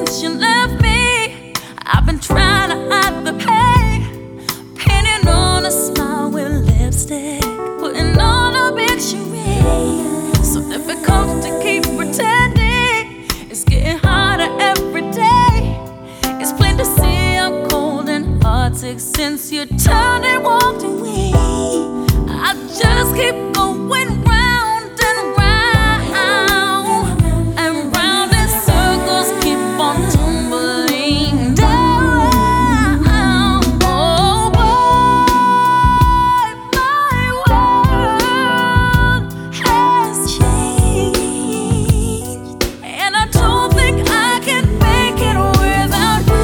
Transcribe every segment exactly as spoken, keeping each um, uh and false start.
since you left me. I've been trying to hide the pain, painting on a smile with lipstick, putting on a big charade. So difficult to keep pretending. It's getting harder every day. It's plain to see I'm cold and heartsick since you turned and walked away. I just keep going round and round and round in circles, keep on tumbling down. Oh boy, my world has changed, and I don't think I can make it without you.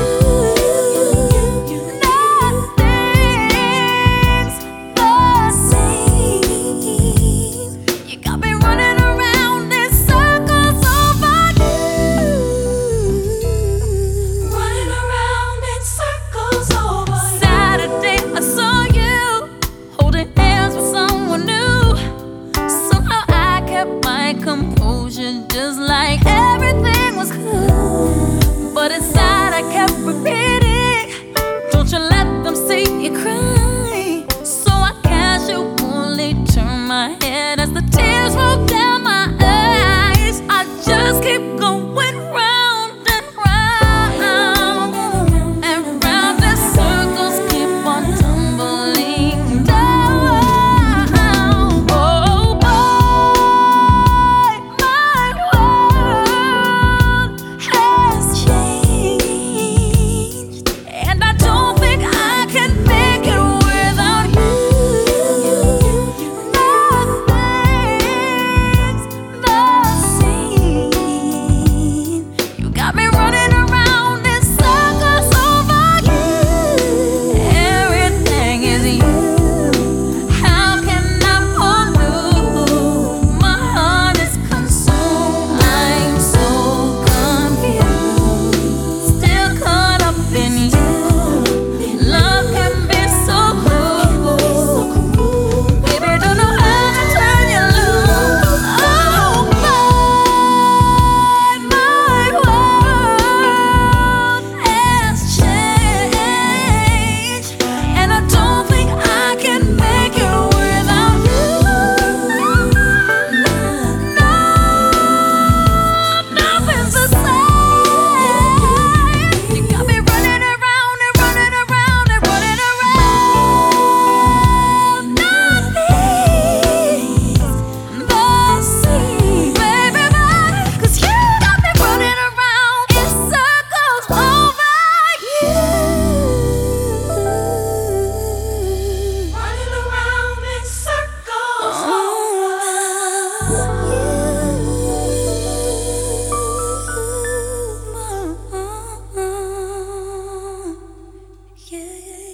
Nothing's the same. You got me running around in circles over you. Running around in circles over you. Saturday, I saw you holding hands with someone new. Somehow I kept my composure, just like everything was cool. But inside I kept repeating, don't you let them see you cry. So I casually turned my head as the tears rolled down my eyes. I just keep going round and round and round in circles, keep on tumbling down. Oh boy, my world has changed, and I don't think I can make it without you. Nothing's the same. You got me running around in circles over you. Everything is you. How can I pollute? My heart is consumed. I'm so confused, still caught up in you. Love can be so cruel. Baby, don't know how to turn you loose. Oh my, my world has changed, and I don't think I can make it without you. No, nothing's the same. You got me running around and running around and running around. Nothing's the same, baby, boy, 'cause you got me running around in circles over you. Running around in circles over you. Yeah.